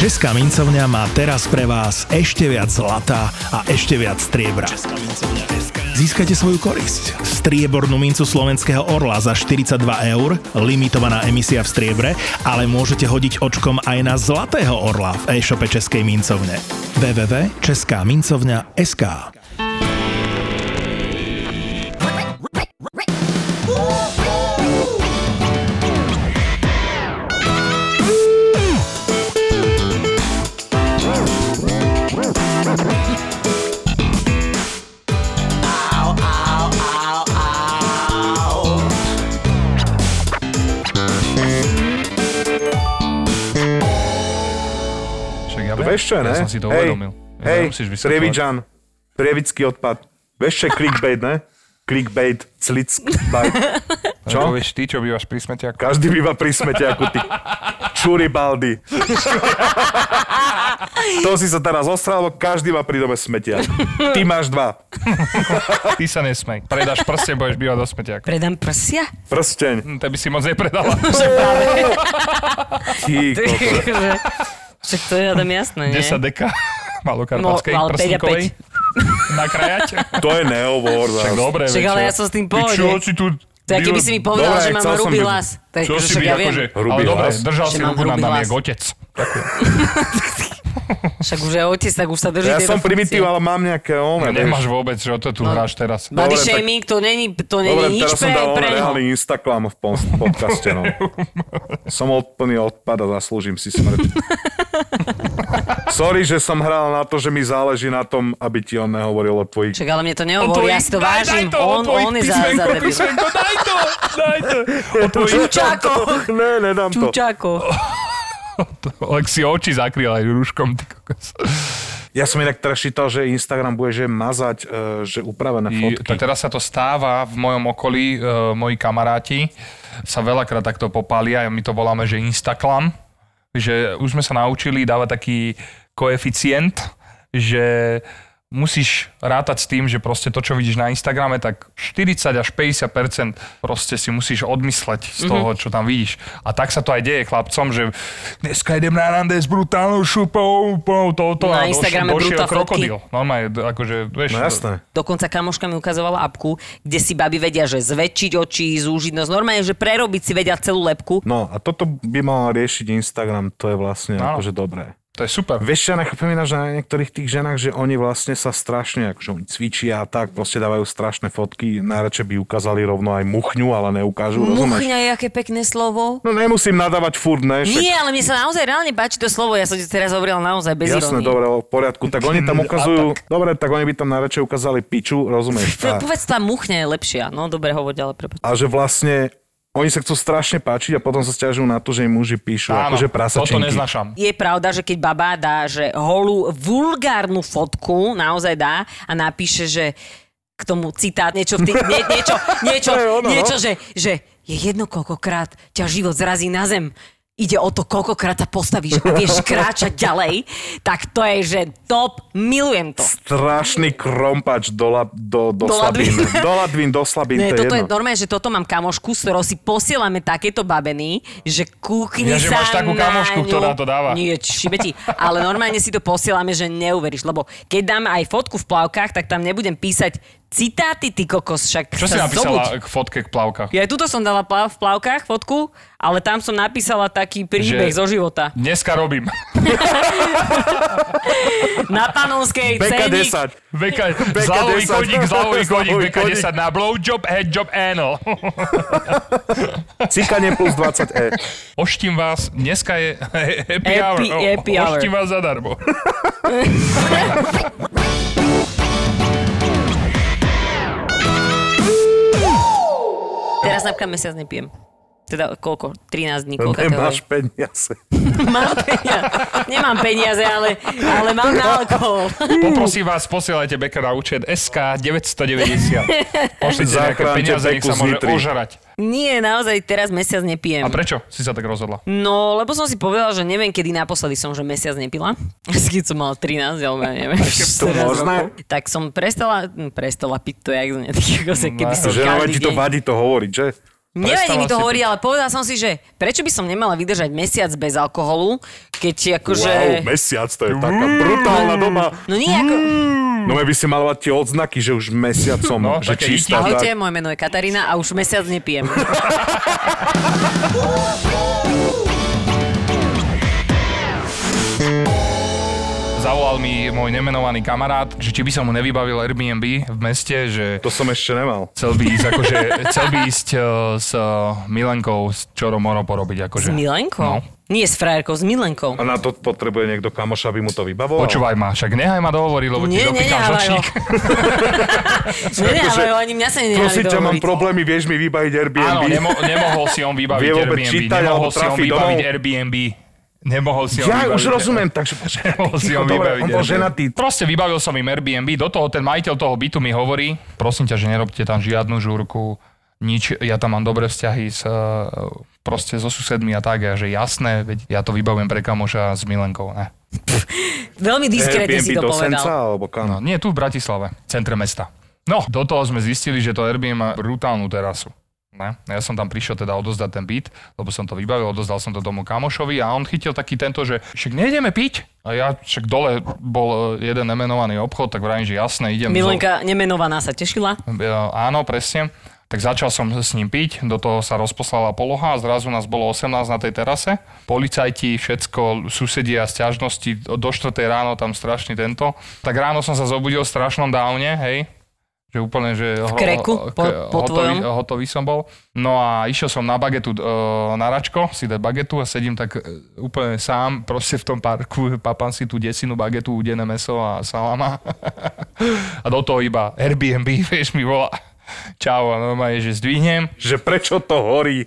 Česká mincovňa má teraz pre vás ešte viac zlata a ešte viac striebra. Získate svoju korisť. Striebornú mincu slovenského orla za 42 €, limitovaná emisia v striebre, ale môžete hodiť očkom aj na zlatého orla v e-shope Českej mincovne. www.českamincovňa.sk. Vieš čo, ne? Ja som si to uvedomil. Hej, Prievidžan, prievidský odpad. Vieš čo je clickbait, ne? Clickbait, clickbait. Čo? Vieš ty, čo bývaš pri smetiaku? Každý býva pri smetiaku, ty čuribaldy. To si sa teraz ostral, lebo každý má pri dome smetiak. Ty máš 2. Ty sa nesmej. Predáš prsteň, budeš bývať do smetiaku. Predám prsia? Prsteň. To by si moc nepredala. Ty kokos. Však to je tam jasné, nie? 10 deka malokarpatskej prsníkovej na krajať. To je nehovor. Však dobre, však ale ja som s tým pohode. Čo si tu... To je, keby si mi povedal, že mám hrubý hlas. Čo si byť akože... Ale dobre, držal si ruku nad nami, jak otec. Však už je otec, tak už sa drží. Ja som primitív, ale mám nejaké nemáš vôbec, že o to tu hráš teraz. Body shaming, to není nič pre ňo. Dobre, teraz som dal reálny Instagram v podcaste, no. Som plný odpad a zaslúžim si smrť. Sorry, že som hral na to, že mi záleží na tom, aby ti on nehovoril o tvojich... Však ale mne to nehovorí, ja si to vážim. On je za debil. Daj to. O tvojich čučákoch. Ne, nedám to. Čučákoch. Ak si oči zakryl aj rúškom, ty kokos. Ja som inak teraz čítal, že Instagram bude že mazať, že upravené fotky. Teraz sa to stáva v mojom okolí, moji kamaráti sa veľakrát takto popália, my to voláme, že Instaklam, že už sme sa naučili dávať taký koeficient, že musíš rátať s tým, že proste to, čo vidíš na Instagrame, tak 40 až 50% proste si musíš odmysleť z toho, čo tam vidíš. A tak sa to aj deje chlapcom, že dneska idem na rande s brutálnou šupou, toto na a Instagrame došiel brutál krokodil. Normálne, akože, vieš. No jasné. Dokonca kamoška mi ukazovala apku, kde si baby vedia, že zväčšiť oči, zúžiť nos. Normálne, že prerobiť si vedia celú lebku. No a toto by mal riešiť Instagram, to je vlastne akože dobré. To je super. Vieš, ja nechápem ináč na niektorých tých ženách, že oni vlastne sa strašne, akože oni cvičia a tak, proste dávajú strašné fotky, najradšej by ukázali rovno aj muchňu, ale neukážu, rozumieš? Muchňa je aké pekné slovo. No nemusím nadávať furt, ne? Nie, ale mne sa naozaj reálne páči to slovo, ja som ti teraz hovorila naozaj bez irónie. Jasné, dobre, v poriadku, tak oni tam ukazujú, dobre, tak oni by tam najradšej ukázali piču, rozumieš? Povedz, tá muchňa je lepšia, no dobre, hovor ďalej, prepáč. A že vlastne oni sa chcú strašne páčiť a potom sa sťažujú na to, že im muži píšu akože prasačinky. Toto neznášam. Je pravda, že keď baba dá, že holú vulgárnu fotku, naozaj dá a napíše, že k tomu citát, niečo, že je jedno koľkokrát ťa život zrazí na zem. Ide o to, koľkokrát sa postavíš a vieš kráčať ďalej, tak to je, že top, milujem to. Strašný krompač do slabín. Do slabín, ne, to toto je jedno. Je normálne, že toto mám kamošku, s ktorou si posielame takéto babeny, že kúkni že sa máš takú kamošku, ktorá to dáva. Nie, šibeti, ale normálne si to posielame, že neuveríš, lebo keď dám aj fotku v plavkách, tak tam nebudem písať citáty, ty kokos, však čo si napísala k fotke k plavkách? Ja tuto som dala v plavkách fotku, ale tam som napísala taký príbeh zo života. Dneska robím. Na Panonskej Beka ceník. 10. Zľavový koník, Beka 10 na blowjob, headjob, anal. Cikanie plus 20 Oštím vás, dneska je happy hour. Oštím vás zadarmo. Teraz napríklad mesiac nepijem. Teda koľko? 13 dní. Nemáš peniaze. Mám peniaze. Nemám peniaze, ale mám na alkohol. Poprosím vás, posielajte Beka na účet SK 990. Pošlite nejaké peniaze, nech sa môže ožrať. Nie, naozaj teraz mesiac nepijem. A prečo si sa tak rozhodla? No, lebo som si povedala, že neviem, kedy naposledy som, že mesiac nepila. Keď som mala 13, alebo ja neviem. To možné? Tak som prestala piť to, jak keby som Že ti to vadí to hovoriť, že? Nevadí mi to si hovorí, ale povedal som si, že prečo by som nemala vydržať mesiac bez alkoholu, keď akože... Wow, mesiac, to je taká brutálna doba. No nie ako... No by si mal mať tie odznaky, že už mesiacom, že také čistá. Ahojte, moje meno je Katarína a už mesiac nepijem. Zavolal mi môj nemenovaný kamarát, že či by som mu nevybavil Airbnb v meste, že To som ešte nemal. chcel by ísť s Milenkou s Čoro Moro porobiť. S Akože. Milenkou? No. Nie s frajerkou, s Milenkou. A na to potrebuje niekto kamoša, aby mu to vybavoval? Počúvaj ma, však nehaj ma dohovoriť, lebo ti dopýtam žlčník. Nenehávajú, ani mňa sa nenehávajú Prosím ťa, mám dohovoriť. problémy, vieš mi vybaviť Airbnb? Áno, nemohol si on vybaviť Vie vôbec Airbnb. čítať, Nemohol alebo si on trafiť vybaviť domov? Airbnb. Nemohol si on Ja vybaviť. už rozumiem, takže Nemohol si on dobre, vybaviť on bol Airbnb. ženatý. Proste vybavil som im Airbnb, do toho ten majiteľ toho bytu mi hovorí, prosím ťa, že nerobte tam žiadnu žúrku, nič, ja tam mám dobré vzťahy proste so susedmi a tak, a že jasné, veď ja to vybavujem pre kamoša s Milenkou, ne. Veľmi diskrétne si to do Senca, povedal. alebo kam? No, nie, tu v Bratislave, v centre mesta. No, do toho sme zistili, že to Airbnb má brutálnu terasu. Ne? Ja som tam prišiel teda odozdať ten byt, lebo som to vybavil, odozdal som to tomu kamošovi a on chytil taký tento, že však nejdeme piť. A ja však dole bol jeden nemenovaný obchod, tak vravím, že jasné, idem. Milenka nemenovaná sa tešila. Áno, presne. Tak začal som s ním piť, do toho sa rozposlala poloha a zrazu nás bolo 18 na tej terase. Policajti, všetko, susedia, sťažnosti, do 4 ráno tam strašný tento. Tak ráno som sa zobudil v strašnom downe, hej. Že úplne, že... V kreku, po tvojom. Hotový som bol. No a išiel som na bagetu na Račko, si dať bagetu a sedím tak úplne sám, proste v tom parku, papám si tú desinu bagetu, udené mäso a salama. A do toho iba Airbnb, vieš, mi volá. Čau, a normálne, že zdvihnem. Že prečo to horí?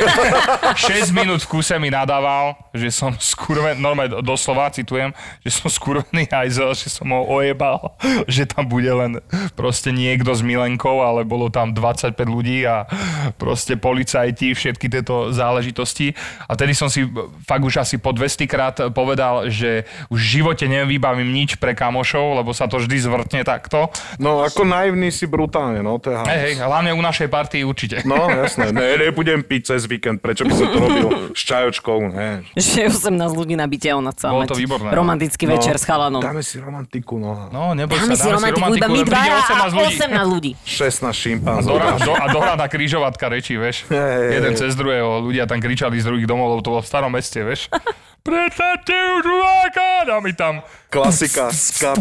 6 minút v kuse mi nadával, že som skurvený, normálne doslova citujem, že som skurvený hajzel, že som ho ojebal, že tam bude len proste niekto s Milenkou, ale bolo tam 25 ľudí a proste policajti, všetky tieto záležitosti. A tedy som si fakt už asi po 200 krát povedal, že už v živote nevybavím nič pre kamošov, lebo sa to vždy zvrtne takto. No ako naivný si brutálne, no to je Hej, hlavne u našej partii určite. No, jasné. Nebudem piť cez víkend. Prečo by som to robil s čajočkou? Ne. Že 18 ľudí na byte a ona chcela Bolo mať to výborné. romantický večer s chalanom. Dáme si romantiku, no. No, neboj Dáme si sa, romantiku, iba my príde dvaja 18 ľudí. a 18 ľudí. 16 šimpanzov. A dohľadná krížovatka rečí, vieš. Hej. Jeden cez druhého, ľudia tam kričali z druhých domov, lebo to bolo v starom meste, vieš. Predstavte už druháka, dá mi tam. Klasika, skat.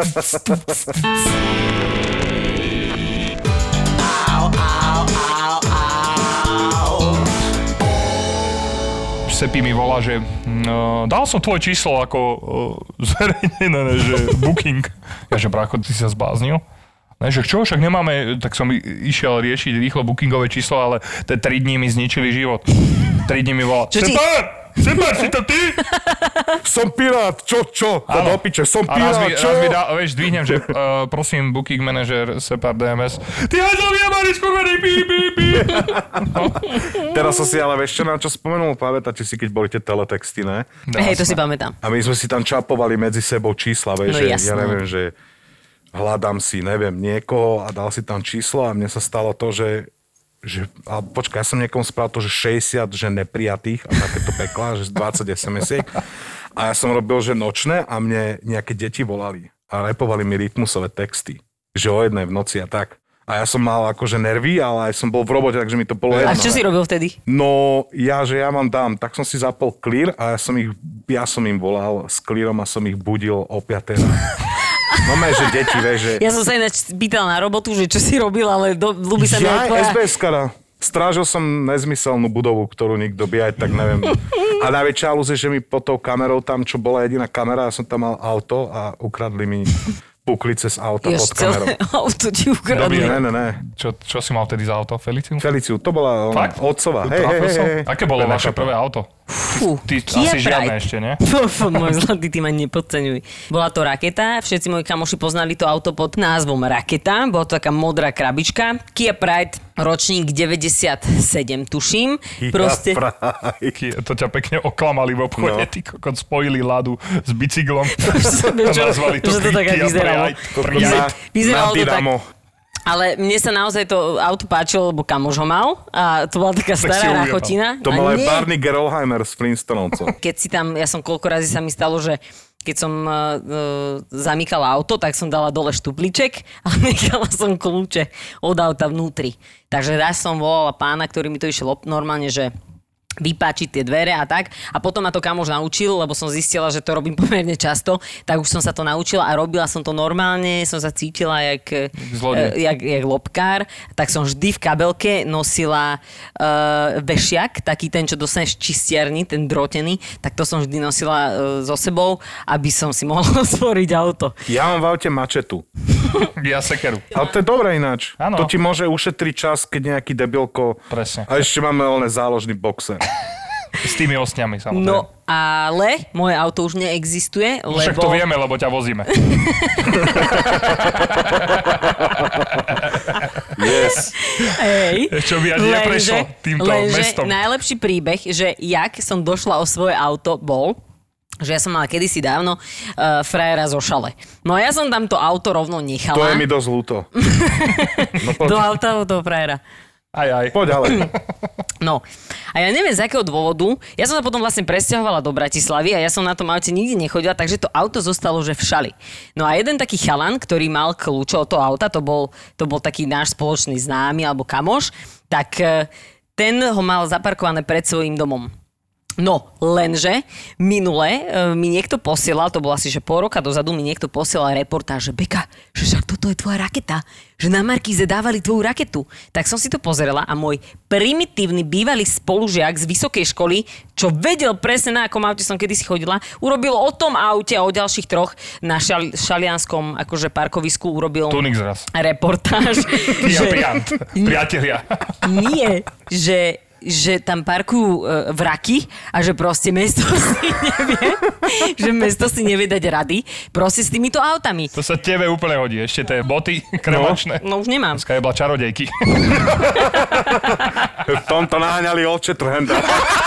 Sepi mi volá, že dal som tvoje číslo ako zverejnené, že booking. Ja, že brácho, ty si sa zbláznil? Ne, že čo, však nemáme, tak som išiel riešiť rýchlo bookingové číslo, ale tie 3 dní mi zničili život. 3 dní mi volá. Separ, si to ty? Som pirát, čo? To do piče, som A raz pirát, mi, čo? vieš, zdvihnem, že prosím, booking manažer Separ DMS. Ty hajzlový amari, skurvený, bí. Teraz som si ale vieš čo na čo spomenul, pamätáte si, keď boli tie teletexty, ne? Hej, to si pamätám. A my sme si tam čapovali medzi sebou čísla, vieš, No že jasné. ja neviem, že hľadám si, neviem, niekoho a dal si tam číslo a mne sa stalo to, že ale počkaj, ja som niekomu spravil to, že 60 že neprijatých a takéto pekla, že 20 SMS-iek a ja som robil, že nočné a mne nejaké deti volali a repovali mi rytmusové texty, že o 1 v noci a tak. A ja som mal akože nervy, ale aj som bol v robote, takže mi to bolo jedno. A čo si robil vtedy? No, že ja vám dám, tak som si zapol clear a ja som im volal s clearom a som ich budil o 5 ráno. No že deti, vieš, že... Ja som sa ináč pýtal na robotu, že čo si robil, ale ľúbi sa mi Ja tvoja... SBS-kara. Strážil som nezmyselnú budovu, ktorú nikto by aj tak neviem. A najväčšia halúz je, že mi pod tou kamerou tam, čo bola jediná kamera, ja som tam mal auto a ukradli mi pukli cez auto pod kamerou. Celé auto ti ukradli. Ne. Čo si mal vtedy za auto? Feliciu, to bola Fakt? otcová. Trafil som? Hej. Aké bolo vaše prvé auto? Fú, Ty Kia asi žiadne Pride. ešte, nie? Môj zlatý, ty ma nepodceňuj. Bola to Raketa, všetci moji kamoši poznali to auto pod názvom Raketa, bola to taká modrá krabička. Kia Pride, ročník 97, tuším. Proste... To ťa pekne oklamali v obchode, No. ty kokot, spojili Ladu s bicyklom. Čo- Nazvali to že to tak aj Kia vyzeralo. Pride. Vyzeralo to tak. Dynamo. Ale mne sa naozaj to auto páčilo, lebo kamož ho mal a to bola taká stará rachotina. To mal aj Barney Gerolheimer z Flintstonovcov. Keď si tam, ja som koľko razy sa mi stalo, že keď som zamykala auto, tak som dala dole štupliček a nechala som kľúče od auta vnútri. Takže raz som volala pána, ktorý mi to išiel normálne, že vypáčiť tie dvere a tak. A potom ma to kamož naučil, lebo som zistila, že to robím pomerne často, tak už som sa to naučila a robila som to normálne, som sa cítila jak lopkár, tak som vždy v kabelke nosila vešiak, taký ten, čo dostaneš čistiarni, ten drotený, tak to som vždy nosila so sebou, aby som si mohla otvoriť auto. Ja mám v aute mačetu. Ja sekeru. Ale to je dobré ináč. Áno. To ti môže ušetriť čas, keď nejaký debilko... Presne. A ešte máme len záložný boxer. S tými osťami, samozrejme. No, ale moje auto už neexistuje, lebo... Však to vieme, lebo ťa vozíme. Yes. Hej. Čo by ani neprešlo týmto mestom. Najlepší príbeh, že jak som došla o svoje auto, bol, že ja som mala kedysi dávno frajera zo Šale. No a ja som tam to auto rovno nechala. To je mi dosť ľúto. No, do auta od toho frajera. Aj. Poď ďalej. No, a ja neviem z akého dôvodu, ja som sa potom vlastne presťahovala do Bratislavy a ja som na tom aute nikdy nechodila, takže to auto zostalo, že v Šali. No a jeden taký chalan, ktorý mal kľúče od toho auta, to bol taký náš spoločný známy alebo kamoš, tak ten ho mal zaparkované pred svojím domom. No, lenže minule mi niekto posielal, to bolo asi, že pol roka dozadu mi niekto posielal reportáž, že Beka, že však toto je tvoja raketa, že na Markíze dávali tvoju raketu. Tak som si to pozerala a môj primitívny bývalý spolužiak z vysokej školy, čo vedel presne na akom aute som kedysi chodila, urobil o tom aute a o ďalších troch na šalianskom akože parkovisku urobil Tunix raz. Reportáž. Priatelia. Nie, že tam parkujú vraky a že proste mesto si nevie dať rady proste s týmito autami. To sa tebe úplne hodí. Ešte tie boty kremačné. No už nemám. Dneska je bola čarodejky. V tomto naháňali od Shatterhanda.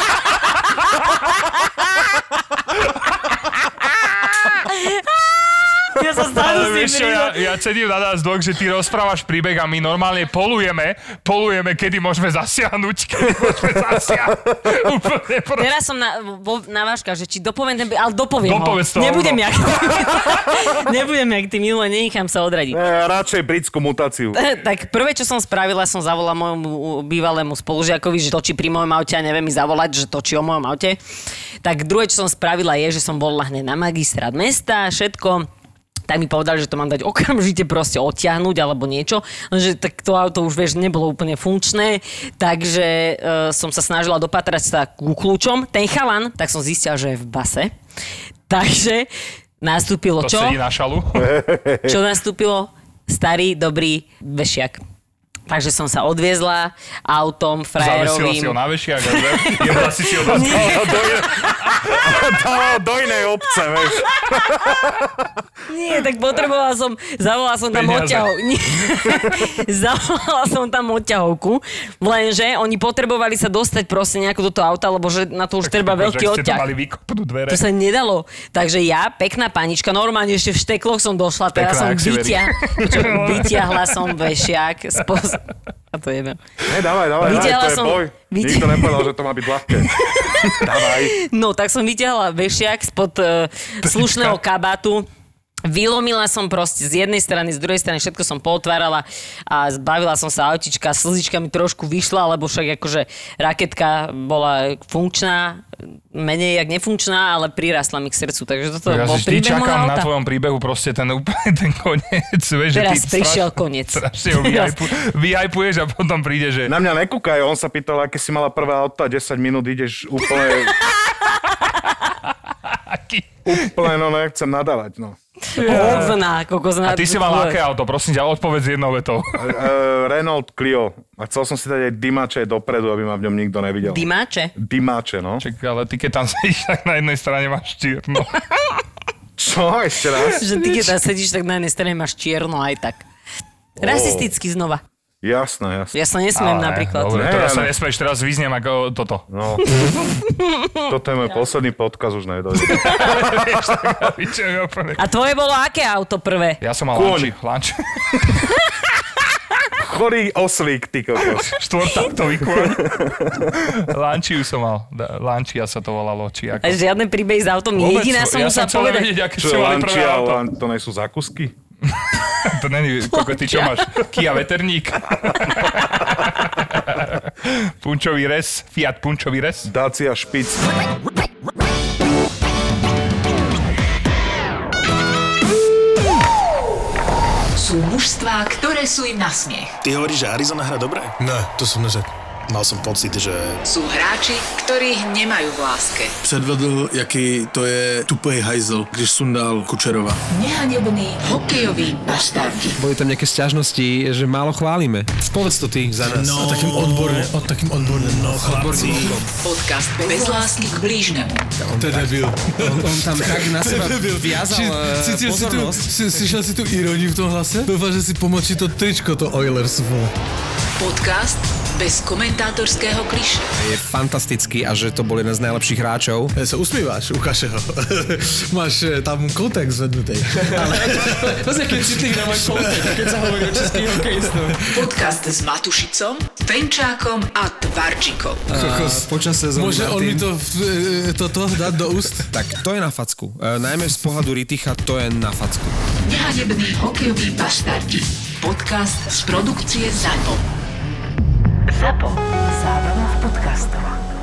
Ja sa stále vieš čo, ja cením na nás dvoch, že ty rozprávaš príbeh a my normálne polujeme, kedy môžeme zasiahnuť, Úplne proste. Teraz som na váška, že či dopoviem, ale dopoviem ho. To, Nebudem jak ty minule, nenechám sa odradiť. Radšej britskú mutáciu. Tak prvé, čo som spravila, som zavolala môjmu bývalému spolužiakovi, že točí pri mojom aute a neviem mi zavolať, že točí o mojom aute. Tak druhé, čo som spravila, je, že som volala hneď na magistrát mesta, všetko. Tak mi povedali, že to mám dať okamžite proste odtiahnuť alebo niečo, lenže tak to auto už vieš, nebolo úplne funkčné, takže som sa snažila dopatrať sa ku kľúčom. Ten chalan, tak som zistila, že je v base, takže nastúpilo to čo? To sedí na šalu. Čo nastúpilo? Starý, dobrý vešiak. Takže som sa odviezla autom frajerovým. Zavesila si ho na vešiak a jedla si ho do inej obce, vieš. Nie, tak zavolala som tam odťahovku. Zavolala som tam odťahovku, lenže oni potrebovali sa dostať proste nejako do toho auta, lebo že na to už treba veľký odťah. To sa nedalo. Takže ja, pekná panička, normálne ešte v štekloch som došla, teraz som vytiahla som vešiak a to jebe. Ne, dávaj, to je boj. Nikto nepovedal, že to má byť ľahké. Dávaj. No, tak som vytiahla vešiak spod slušného kabátu. Vylomila som proste z jednej strany, z druhej strany, všetko som pootvárala a zbavila som sa autička, slzička mi trošku vyšla, lebo však akože raketka bola funkčná, menej jak nefunkčná, ale prirastla mi k srdcu, takže toto bol príbeh môjho auta. Čakám na tvojom príbehu proste ten koniec. Teraz prišiel koniec. Strašne ho vyhypuješ a potom príde, že... Na mňa nekúkaj, on sa pýtal, aké si mala prvé auto a 10 minút ideš úplne... Úplne, no nechcem nadávať, no. A ty si mal aké auto? Prosím ťa, odpovedz jednou vetou. Renault Clio. A chcel som si dať aj dymače dopredu, aby ma v ňom nikto nevidel. Dymače? Dymače, no. Čak, ale ty keď tam sedíš, tak na jednej strane máš čierno. Čo? Ešte raz? Že ty keď tam sedíš, tak na jednej strane máš čierno aj tak. Rasisticky znova. Jasné. Ja sa nesmiem napríklad. Dobre, teraz sa nesmieš, teraz vyzniem ako toto. No. Toto je môj posledný podkaz, už nedojde. A tvoje bolo aké auto prvé? Ja som mal Lanči. Chorý oslík, ty kokos. Štvortaktový kôň. Lanciu som mal. Lancia sa to volalo. Či ako. A žiadne príbehy s autom. Jediná som musela povedať. Vedieť, aké Čo ste je mali prvé Lancia, auto. to nie sú zákusky? To není, ty čo máš? Kia Veterník. Punčový res. Fiat Punčový res. Dacia Špic. Sú mužstvá, ktoré sú im na smiech. Ty hovoríš, že Arizona hrá dobre? Ne, to som neřekl. Mal som pocit, že... Sú hráči, ktorých nemajú v láske. Předvedl, jaký to je tupej hajzel, když sundal Kučerova. Nehanební hokejoví bastardi. Boli tam nejaké sťažnosti, že málo chválime. Povedz to ty za nás. No, takým odborným. No chlapci. Podcast bez lásky k blížnemu. To je debil. On tam tak na seba viazal pozornosť. Slyšel si tu iróniu v tom hlase? Doufám, že si pomočí to tričko, to Oilers, vole. Podcast bez komentátorského kliše. Je fantastický a že to bol jeden z najlepších hráčov. Se usmíváš, ukáž ho. Máš tam kontext zvednutý. To je keď citlivý na môj kontext, keď sa hovorí o českých hokejistov. Podcast s Matušicom, Fenčákom a Tvarčikom. Počas sezóny. Môže on mi to toto dať do úst? Tak to je na facku. Najmä z pohľadu Riticha to je na facku. Nehanební hokejoví bastardi. Podcast z produkcie ZAPO. ZAPO. Zábrná v podcastovách.